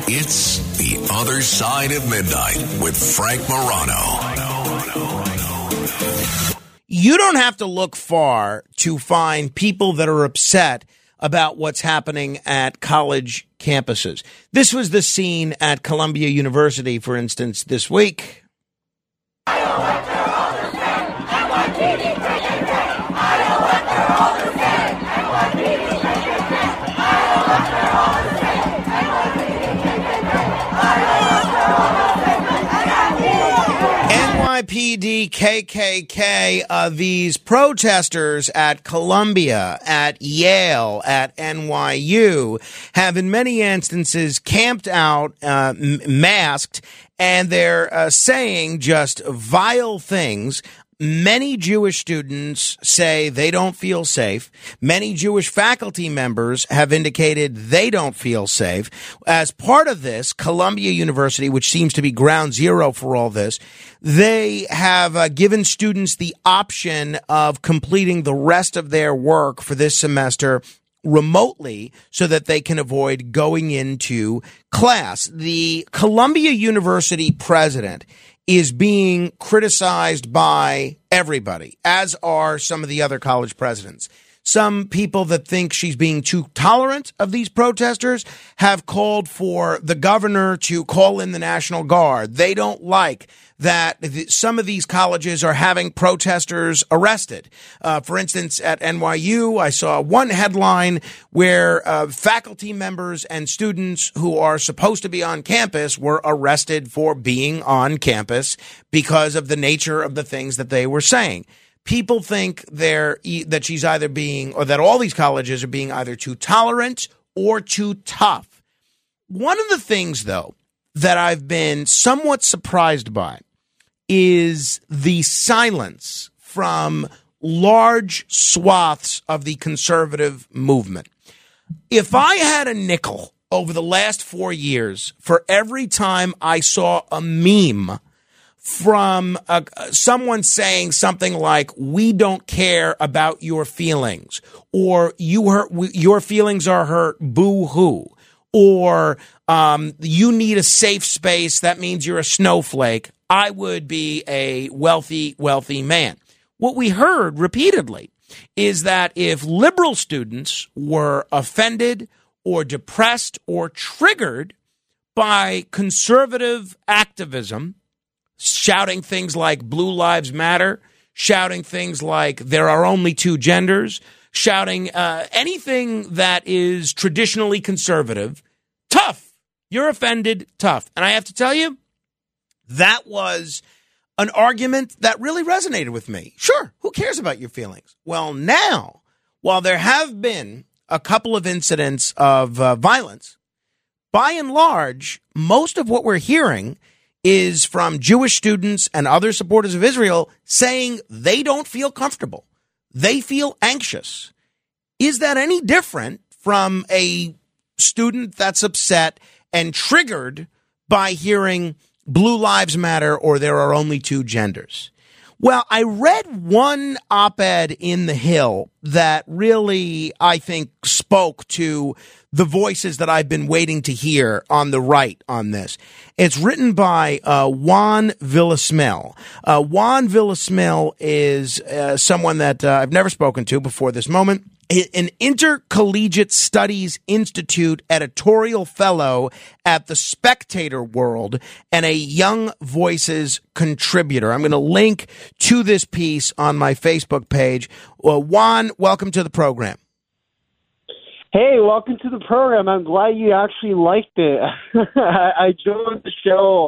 It's The Other Side of Midnight with Frank Morano. You don't have to look far to find people that are upset about what's happening at college campuses. This was the scene at Columbia University, for instance, this week. NYPD, KKK, these protesters at Columbia, at Yale, at NYU have in many instances camped out, masked, and they're saying just vile things. Many Jewish students say they don't feel safe. Many Jewish faculty members have indicated they don't feel safe. As part of this, Columbia University, which seems to be ground zero for all this, they have given students the option of completing the rest of their work for this semester remotely so that they can avoid going into class. The Columbia University president is being criticized by everybody, as are some of the other college presidents. Some people that think she's being too tolerant of these protesters have called for the governor to call in the National Guard. They don't like that some of these colleges are having protesters arrested. For instance, at NYU, I saw one headline where faculty members and students who are supposed to be on campus were arrested for being on campus because of the nature of the things that they were saying. People think that she's either being, or that all these colleges are being either too tolerant or too tough. One of the things, though, that I've been somewhat surprised by is the silence from large swaths of the conservative movement. If I had a nickel over the last 4 years for every time I saw a meme from someone saying something like, "We don't care about your feelings," or your feelings are hurt, boo-hoo," or "you need a safe space, that means you're a snowflake," I would be a wealthy man. What we heard repeatedly is that if liberal students were offended or depressed or triggered by conservative activism, shouting things like "Blue Lives Matter," shouting things like "there are only two genders," shouting anything that is traditionally conservative, tough. You're offended, tough. And I have to tell you, that was an argument that really resonated with me. Sure, who cares about your feelings? Well, now, while there have been a couple of incidents of violence, by and large, most of what we're hearing is from Jewish students and other supporters of Israel saying they don't feel comfortable. They feel anxious. Is that any different from a student that's upset and triggered by hearing "Blue Lives Matter" or "there are only two genders"? Well, I read one op-ed in The Hill that really, I think, spoke to the voices that I've been waiting to hear on the right on this. It's written by Juan Villasmil. Juan Villasmil is someone that I've never spoken to before this moment. An Intercollegiate Studies Institute editorial fellow at the Spectator World and a Young Voices contributor. I'm going to link to this piece on my Facebook page. Juan, welcome to the program. Hey, welcome to the program. I'm glad you actually liked it. I joined the show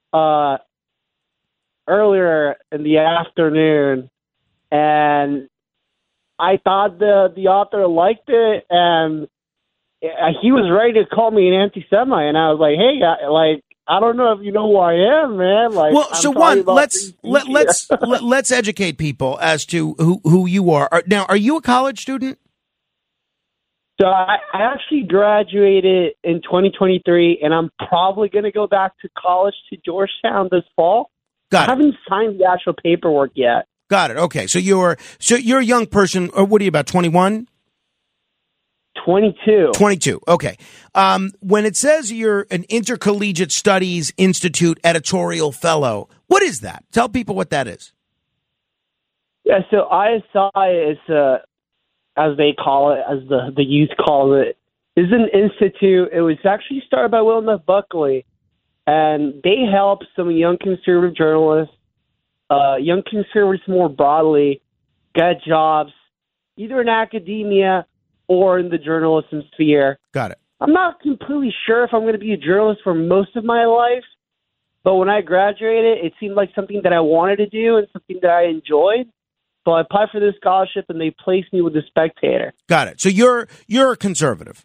earlier in the afternoon, and I thought the author liked it, and he was ready to call me an anti-Semite, and I was like, "Hey, I don't know if you know who I am, man." Like, well, so Juan, let's educate people as to who you are. Now, are you a college student? So I actually graduated in 2023, and I'm probably going to go back to college to Georgetown this fall. I haven't signed the actual paperwork yet. Got it. Okay, so you're a young person. Or what are you, about 21? 22. 22. Okay. When it says you're an Intercollegiate Studies Institute editorial fellow, what is that? Tell people what that is. Yeah, so ISI is, as they call it, as the youth call it, is an institute. It was actually started by William F. Buckley, and they help some young conservative journalists, young conservatives more broadly, get jobs, either in academia or in the journalism sphere. Got it. I'm not completely sure if I'm going to be a journalist for most of my life, but when I graduated, it seemed like something that I wanted to do and something that I enjoyed. So I applied for this scholarship, and they placed me with the Spectator. Got it. So you're a conservative.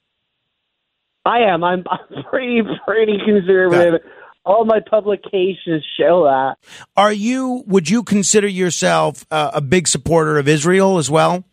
I am. I'm pretty conservative. All my publications show that. Would you consider yourself a big supporter of Israel as well?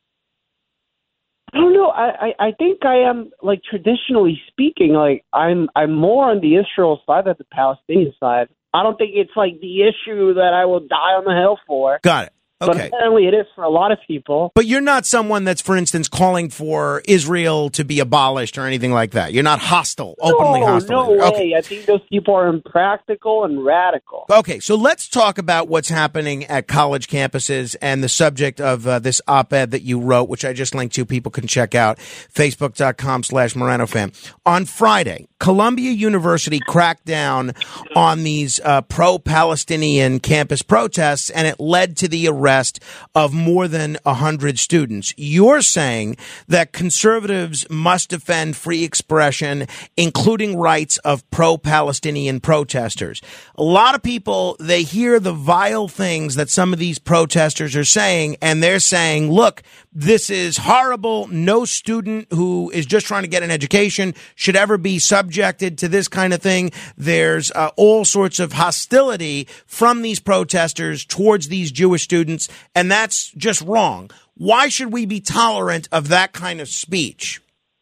I don't know. I think I am, like, traditionally speaking, like, I'm more on the Israel side than the Palestinian side. I don't think it's, like, the issue that I will die on the hill for. Got it. Okay. But apparently it is for a lot of people. But you're not someone that's, for instance, calling for Israel to be abolished or anything like that. You're not hostile, openly hostile. No way. Okay. I think those people are impractical and radical. Okay, so let's talk about what's happening at college campuses and the subject of this op-ed that you wrote, which I just linked to. People can check out, facebook.com/MoranoFam. On Friday, Columbia University cracked down on these pro-Palestinian campus protests, and it led to the arrest of more than 100 students. You're saying that conservatives must defend free expression, including rights of pro-Palestinian protesters. A lot of people, they hear the vile things that some of these protesters are saying, and they're saying, look, this is horrible. No student who is just trying to get an education should ever be subjected to this kind of thing. There's all sorts of hostility from these protesters towards these Jewish students, and that's just wrong. Why should we be tolerant of that kind of speech?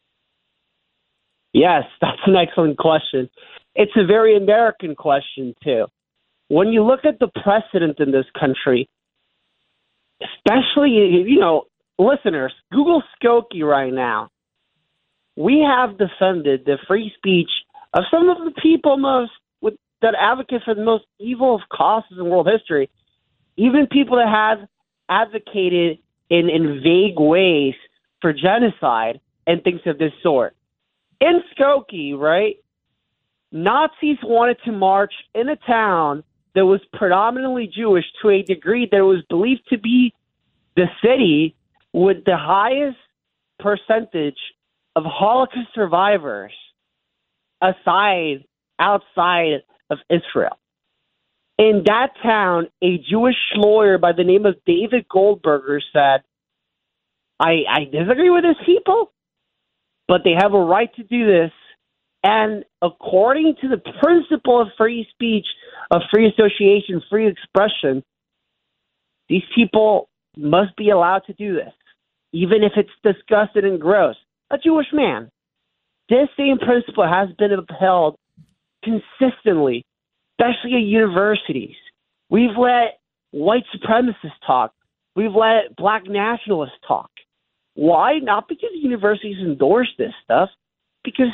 Yes, that's an excellent question. It's a very American question, too. When you look at the precedent in this country, especially, listeners, Google Skokie right now. We have defended the free speech of some of the people that advocate for the most evil of causes in world history, even people that have advocated in vague ways for genocide and things of this sort. In Skokie, right, Nazis wanted to march in a town that was predominantly Jewish to a degree that it was believed to be the city with the highest percentage of Holocaust survivors outside of Israel. In that town, a Jewish lawyer by the name of David Goldberger said, I disagree with these people, but they have a right to do this. And according to the principle of free speech, of free association, free expression, these people must be allowed to do this, even if it's disgusting and gross. A Jewish man. This same principle has been upheld consistently, especially at universities. We've let white supremacists talk. We've let black nationalists talk. Why? Not because universities endorse this stuff, because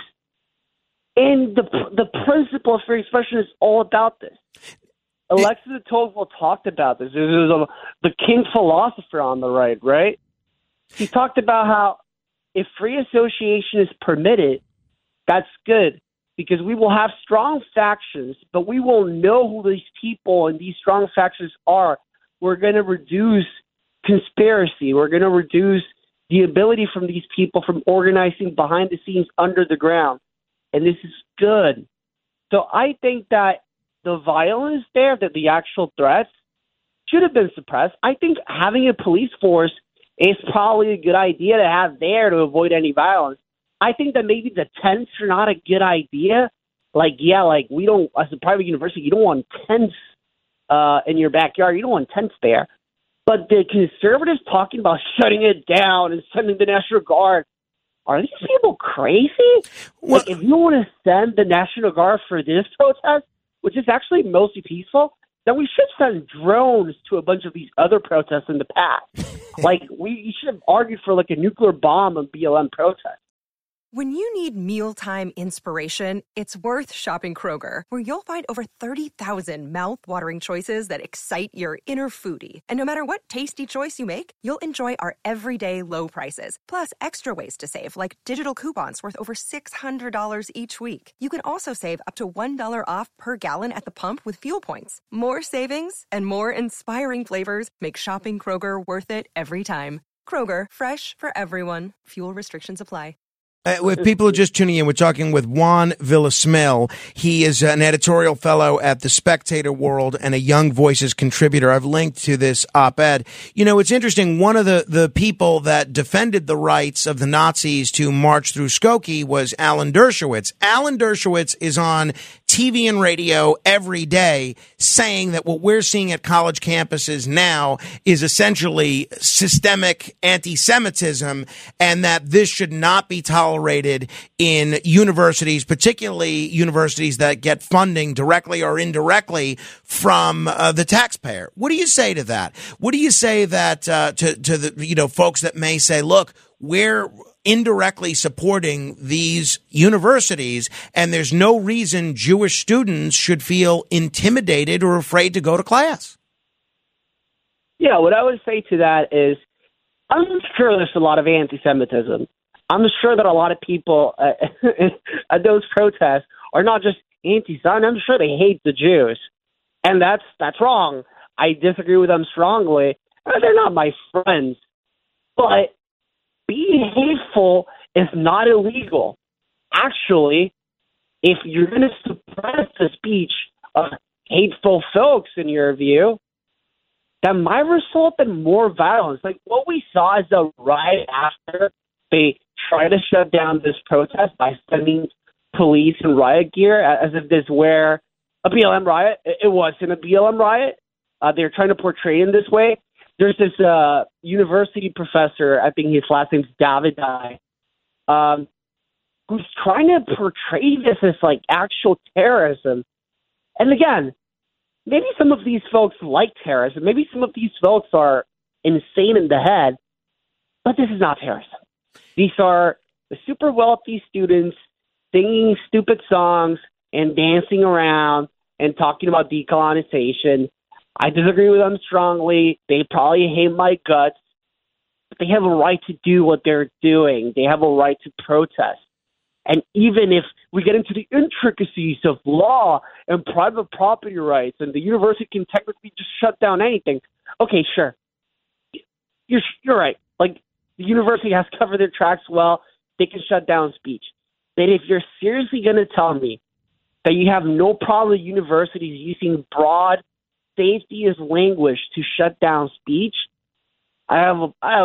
the principle of free expression is all about this. Alexis de Tocqueville talked about this. There's the king philosopher on the right? He talked about how if free association is permitted, that's good, because we will have strong factions, but we will know who these people and these strong factions are. We're going to reduce conspiracy. We're going to reduce the ability from these people from organizing behind the scenes under the ground. And this is good. So I think that the violence there, that the actual threats, should have been suppressed. I think having a police force is probably a good idea to have there to avoid any violence. I think that maybe the tents are not a good idea. We don't, as a private university, you don't want tents in your backyard. You don't want tents there. But the conservatives talking about shutting it down and sending the National Guard, are these people crazy? If you want to send the National Guard for this protest, which is actually mostly peaceful, then we should send drones to a bunch of these other protests in the past. Like, we should have argued for, like, a nuclear bomb on BLM protests. When you need mealtime inspiration, it's worth shopping Kroger, where you'll find over 30,000 mouth-watering choices that excite your inner foodie. And no matter what tasty choice you make, you'll enjoy our everyday low prices, plus extra ways to save, like digital coupons worth over $600 each week. You can also save up to $1 off per gallon at the pump with fuel points. More savings and more inspiring flavors make shopping Kroger worth it every time. Kroger, fresh for everyone. Fuel restrictions apply. If people are just tuning in, we're talking with Juan Villasmil. He is an editorial fellow at the Spectator World and a Young Voices contributor. I've linked to this op-ed. You know, it's interesting. One of the people that defended the rights of the Nazis to march through Skokie was Alan Dershowitz. Alan Dershowitz is on TV and radio every day saying that what we're seeing at college campuses now is essentially systemic anti-Semitism, and that this should not be tolerated in universities, particularly universities that get funding directly or indirectly from the taxpayer. What do you say to that? What do you say that to the folks that may say, look, we're indirectly supporting these universities, and there's no reason Jewish students should feel intimidated or afraid to go to class? Yeah, what I would say to that is, I'm sure there's a lot of anti-Semitism. I'm sure that a lot of people at those protests are not just anti-Semitic. I'm sure they hate the Jews, and that's wrong. I disagree with them strongly. They're not my friends, but being hateful is not illegal. Actually, if you're going to suppress the speech of hateful folks, in your view, that might result in more violence. Like what we saw is the right after they tried to shut down this protest by sending police in riot gear, as if this were a BLM riot. It wasn't a BLM riot. They're trying to portray it in this way. There's this university professor, I think his last name's Davidai, who's trying to portray this as like actual terrorism. And again, maybe some of these folks like terrorism. Maybe some of these folks are insane in the head, but this is not terrorism. These are the super wealthy students singing stupid songs and dancing around and talking about decolonization. I disagree with them strongly. They probably hate my guts, but they have a right to do what they're doing. They have a right to protest. And even if we get into the intricacies of law and private property rights and the university can technically just shut down anything, okay, sure. You're right. Like, the university has covered their tracks well. They can shut down speech. But if you're seriously going to tell me that you have no problem with universities using broad safety as language to shut down speech, I have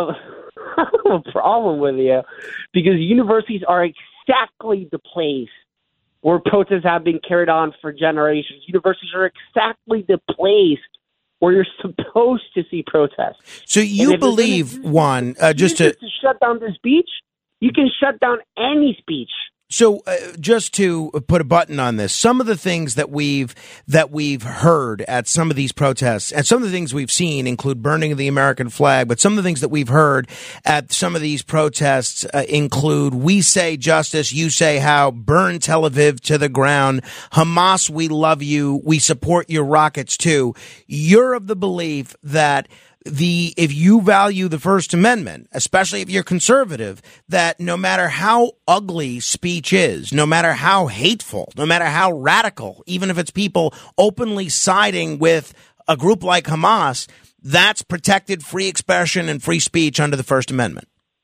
a problem with you, because universities are exactly the place where protests have been carried on for generations. Universities are exactly the place where you're supposed to see protests. So you believe, Juan, just to shut down the speech, you can shut down any speech. So just to put a button on this, some of the things that we've heard at some of these protests and some of the things we've seen include burning of the American flag. But some of the things that we've heard at some of these protests include "We say justice, you say how," "Burn Tel Aviv to the ground," "Hamas, we love you, we support your rockets too." You're of the belief that if you value the First Amendment, especially if you're conservative, that no matter how ugly speech is, no matter how hateful, no matter how radical, even if it's people openly siding with a group like Hamas, that's protected free expression and free speech under the First Amendment.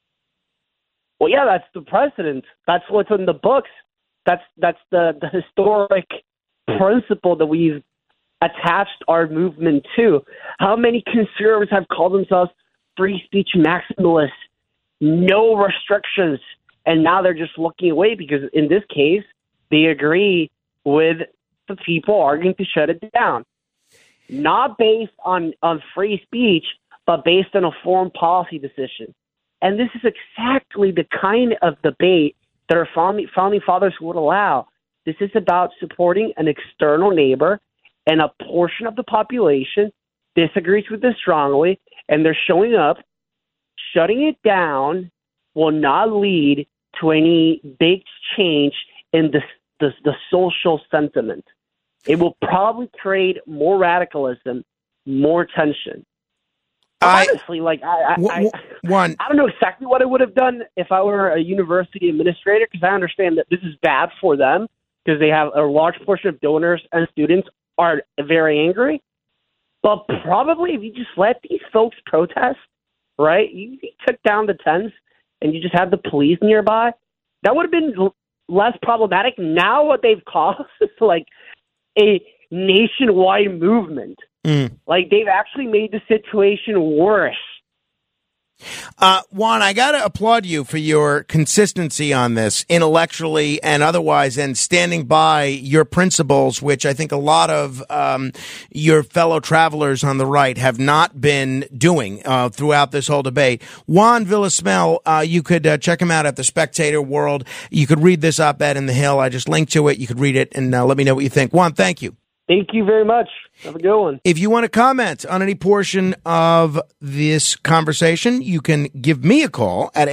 Well, yeah, that's the precedent. That's what's in the books. That's the historic principle that we've attached our movement to. How many conservatives have called themselves free speech maximalists, no restrictions, and now they're just looking away because in this case they agree with the people arguing to shut it down, not based on free speech, but based on a foreign policy decision. And this is exactly the kind of debate that our founding fathers would allow. This is about supporting an external neighbor and a portion of the population disagrees with this strongly, and they're showing up, shutting it down will not lead to any big change in the social sentiment. It will probably create more radicalism, more tension. Honestly, like I don't know exactly what I would have done if I were a university administrator, because I understand that this is bad for them because they have a large portion of donors and students are very angry. But probably if you just let these folks protest, right? You took down the tents and you just had the police nearby, that would have been less problematic. Now what they've caused is like a nationwide movement. Like, they've actually made the situation worse. Juan, I got to applaud you for your consistency on this, intellectually and otherwise, and standing by your principles, which I think a lot of your fellow travelers on the right have not been doing throughout this whole debate. Juan Villasmil, you could check him out at the Spectator World. You could read this op-ed in The Hill. I just linked to it. You could read it and let me know what you think. Juan, thank you. Thank you very much. Have a good one. If you want to comment on any portion of this conversation, you can give me a call at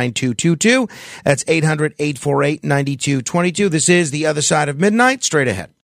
800-848-9222. That's 800-848-9222. This is The Other Side of Midnight. Straight ahead.